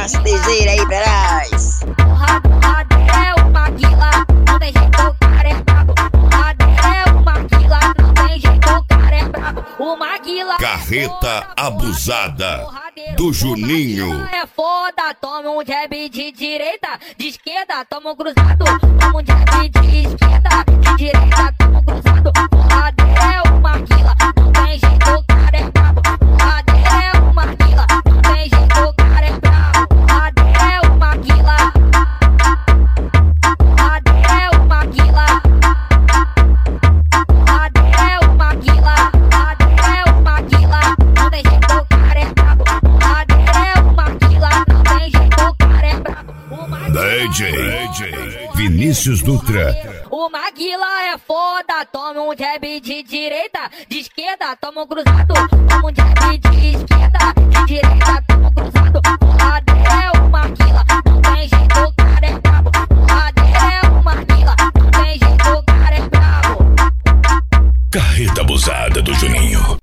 Deseira aí pra nós. Porrada é o Maguila, não tem jeito, o cara é brabo. Porrada é o Maguila, não tem jeito, o cara é brabo. O Maguila Carreta abusada do Juninho. é foda, toma um jab de direita, de esquerda, toma um cruzado. Toma um jab de esquerda, de direita, toma um cruzado. Porrada é o Maguila, não tem jeito, o cara é brabo. Porrada é o Maguila, não tem jeito, o cara é brabo. Porrada é o Maguila. Porrada é o Maguila. Porrada é o Maguila. Porrada é o Maguila, não tem jeito, o cara é brabo. Porrada é o Maguila, não tem jeito, o cara é brabo. DJ Vinícius Dutra. O Maguila é foda, toma um jab de direita, de esquerda, toma um cruzado. Toma um jab de esquerda, de direita, toma um cruzado. Porrada é o Maguila, não tem jeito, o cara é brabo. Porrada é o Maguila, não tem jeito, o cara é brabo. Carreta abusada do Juninho.